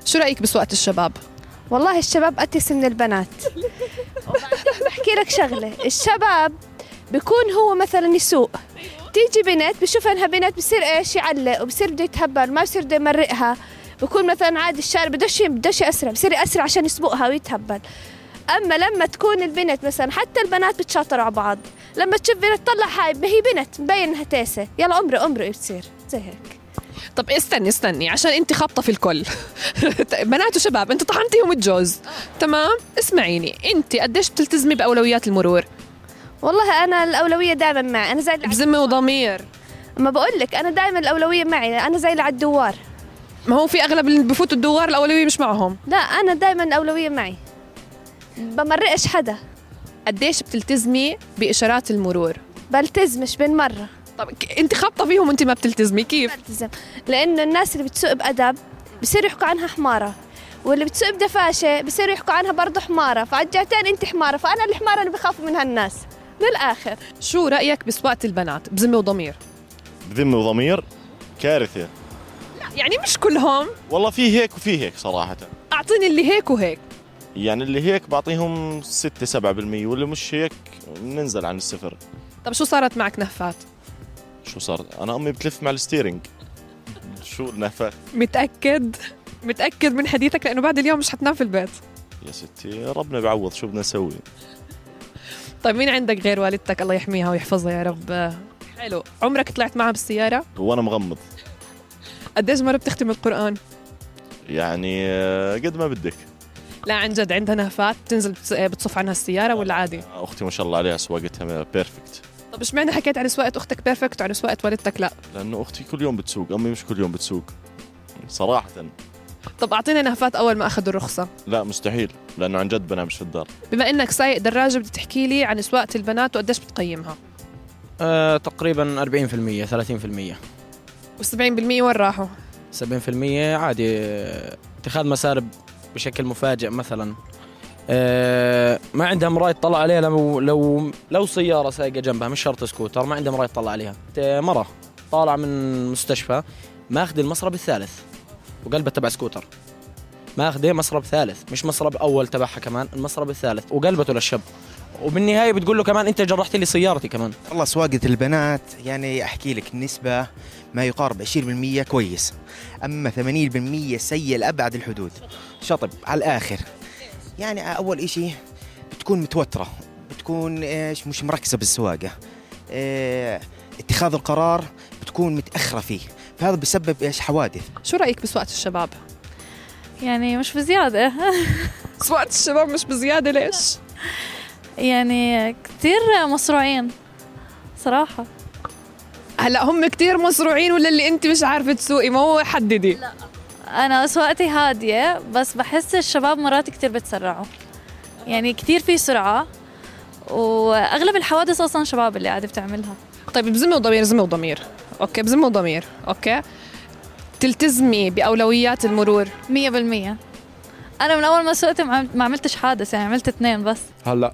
شو رأيك بسواقة الشباب؟ والله الشباب أتيس من البنات. بحكي لك شغلة، الشباب بيكون هو مثلا يسوق، تيجي بنت بشوف انها بنت بصير ايش يعلق وبصير بده يتهبل، ما بصير بده يمرقها، بكون مثلا عادي الشارع بدوش اسرع، بصير يأسرع عشان يسبقها ويتهبل. اما لما تكون البنت مثلا، حتى البنات بتشاطروا على بعض، لما تشوف بنت طلع هاي هي بنت مبين انها تاسه، يلا عمره بتصير زي هيك. طب استني عشان انت خابطه في الكل. بنات وشباب انت طحنتيهم الجوز. تمام، اسمعيني، انت قديش بتلتزمي باولويات المرور؟ والله انا الاولويه دائما معي، انا زي بذمه وضمير. ما بقول لك انا دائما الاولويه معي، انا زي اللي على الدوار. ما هو في اغلب اللي بفوتوا الدوار الاولويه مش معهم. لا انا دائما الاولويه معي، بمرقش حدا. قديش بتلتزمي باشارات المرور؟ بلتزمش بالمره. طب انت خابطه فيهم وانت ما بتلتزمي، كيف؟ بلتزم، لانه الناس اللي بتسوق بادب بصيروا يحكوا عنها حماره، واللي بتسوق بدفاشه بصيروا يحكوا عنها برضه حماره، فعجعتين انت حماره، فانا الحماره اللي بخاف من هالناس من الاخر. شو رايك بسواقه البنات بذمه وضمير؟ بذمه وضمير كارثه. لا يعني مش كلهم، والله في هيك وفي هيك صراحه. اعطيني اللي هيك وهيك. يعني اللي هيك بعطيهم 6-7%، واللي مش هيك بننزل عن الصفر. طب شو صارت معك نهفات؟ شو صار؟ انا امي بتلف مع الستيرنج. شو النهفات؟ متاكد من حديثك، لانه بعد اليوم مش حتنام في البيت. يا ستي ربنا بيعوض، شو بدنا نسوي؟ طيب مين عندك غير والدتك الله يحميها ويحفظها يا رب؟ حلو، عمرك طلعت معها بالسياره؟ وانا مغمض. قديش مره بتختم القران؟ يعني قد ما بدك. لا عن جد عندها نهفات بتنزل بتصف عنها السياره ولا عادي؟ اختي ما شاء الله عليها سواقتها بيرفكت. طب ايش معنى حكيت عن سواقه اختك بيرفكت وعن سواقه والدتك لا؟ لانه اختي كل يوم بتسوق، امي مش كل يوم بتسوق صراحه. طب اعطينا نهفات اول ما اخذوا الرخصه. لا مستحيل، لانه عن جد بنامش في الدار. بما انك سايق دراجه بدي تحكي لي عن سواقه البنات وقديش بتقيمها؟ تقريبا 40%، 30%. وال70% وين راحوا؟ 70% عادي، اتخاذ مسارب بشكل مفاجئ مثلا. ما عندها مراية تطلع عليها، لو سيارة سايقة جنبها، مش شرط سكوتر، ما عندها مراية تطلع عليها. مرة طالعة من مستشفى ماخذ المصرب الثالث وقلبه تبع سكوتر، ماخذه مصرب ثالث مش مصرب أول تبعها، كمان المصرب الثالث وقلبته للشاب، وبالنهاية بتقول له كمان أنت جرحت لي سيارتي كمان. والله سواقة البنات يعني أحكي لك نسبة ما يقارب 20% كويس، أما 80% سيء لأبعد الحدود، شطب على الآخر. يعني أول إشي بتكون متوترة، بتكون إيش مش مركزة بالسواقة، اتخاذ القرار بتكون متأخرة فيه، فهذا بيسبب إيش حوادث. شو رأيك بسواقة الشباب؟ يعني مش بزيادة. سواقة الشباب مش بزيادة ليش؟ يعني كتير مصروعين صراحة. هلا هم كتير مصروعين ولا اللي انت مش عارفة تسوقي؟ ما هو حددي. لا أنا سواقتي هادية، بس بحس الشباب مرات كتير بتسرعوا، يعني كتير في سرعة، وأغلب الحوادث أصلا شباب اللي قاعدة بتعملها. طيب بذمة وضمير أوكي، بذمة وضمير أوكي، تلتزمي بأولويات المرور 100%. أنا من أول ما سوقت ما عملتش حادث، يعني عملت 2 بس. هلأ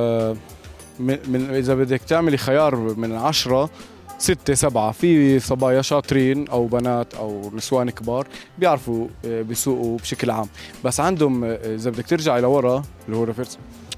من إذا بدك تعملي خيار من 10 6 7 في صبايا شاطرين أو بنات أو نسوان كبار بيعرفوا بيسوقوا بشكل عام، بس عندهم إذا بدك ترجعي لورا اللي هو ريفرس،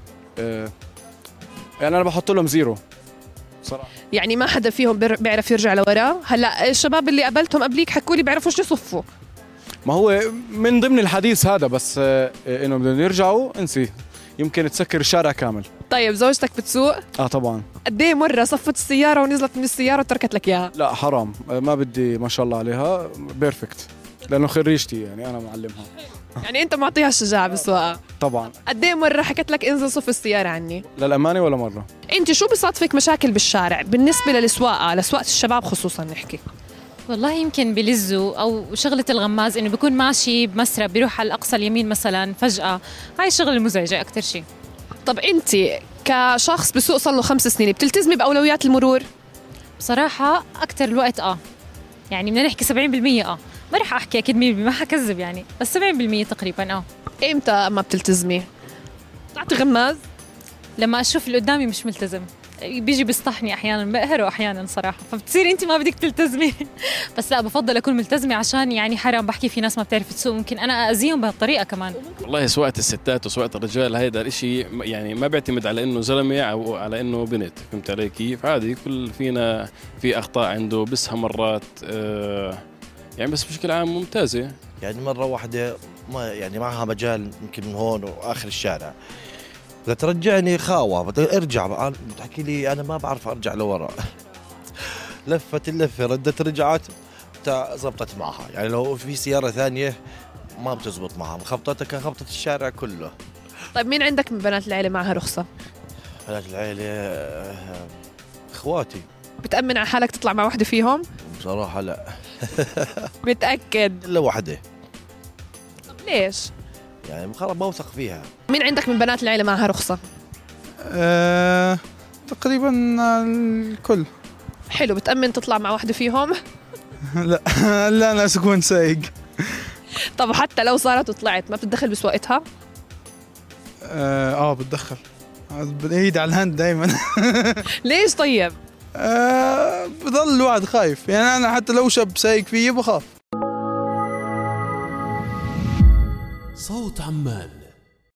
يعني أنا بحط لهم 0 صراحة. يعني ما حدا فيهم بيعرف يرجع لورا؟ هلا الشباب اللي قابلتهم قبليك حكوا لي بيعرفوش يصفوا. ما هو من ضمن الحديث هذا، بس إنه بدهم يرجعوا انسي، يمكن تسكر الشارع كامل. طيب زوجتك بتسوق؟ طبعا. قد ايه مرة صفت السيارة ونزلت من السيارة وتركت لك اياها؟ لا حرام، ما بدي، ما شاء الله عليها بيرفكت، لانه خريجتي يعني انا معلمها. يعني انت معطيها الشجاعة بالسواقة؟ طبعا. قد ايه مرة حكت لك انزل صف السيارة عني؟ للأمانة ولا مرة. انت شو بصادفك مشاكل بالشارع بالنسبة للسواقة، لسواقة الشباب خصوصا نحكي؟ والله يمكن بلزوا، أو شغلة الغماز إنه بيكون ماشي بمسرب بيروح على الأقصى اليمين مثلا فجأة، هاي الشغلة المزعجة أكتر شيء. طب أنت كشخص بسوق صار له 5 سنين بتلتزمي بأولويات المرور؟ بصراحة أكتر الوقت يعني بدنا نحكي 70%. ما رح أحكي أكيد 100%، ما حكذب يعني، بس 70% تقريبا. إمتى ما بتلتزمي؟ تعطي غماز؟ لما أشوف اللي قدامي مش ملتزم. بيجي بيسطحني احيانا، بقهره احيانا صراحه، فبتصير انت ما بدك تلتزمي. بس لا، بفضل اكون ملتزمه عشان يعني حرام بحكي في ناس ما بتعرف تسوق، ممكن انا اذيهم بهالطريقه كمان. والله سواقة الستات وسواقة الرجال هيدا الاشي يعني ما بيعتمد على انه زلمه او على انه بنت، فهمت علي كيف؟ عادي كل فينا في اخطاء عنده بسها مرات يعني، بس بشكل عام ممتازه. يعني مرة واحدة ما يعني معها مجال يمكن من هون وآخر الشارع، بدها ترجعني خاوة، بدها ارجع، بتحكي لي أنا ما بعرف أرجع لورا. لفت اللفة ردت رجعت زبطت معها. يعني لو في سيارة ثانية ما بتزبط معها، خبطتك خبطت الشارع كله. طيب مين عندك من بنات العيلة معها رخصة؟ بنات العيلة إخواتي. بتأمن على حالك تطلع مع وحدة فيهم؟ بصراحة لا. متأكد؟ إلا وحدة. طب ليش؟ يعني خلاص بوثق فيها. مين عندك من بنات العيلة معها رخصة؟ تقريبا الكل. حلو، بتأمن تطلع مع وحدة فيهم؟ لا لا، أنا أكون سايق. طب حتى لو صارت وطلعت ما بتدخل بسواقتها؟ بتدخل، ايدي على الهند دايما. ليش طيب؟ بضل الواحد خايف، يعني أنا حتى لو شاب سايق فيه بخاف. صوت عمان.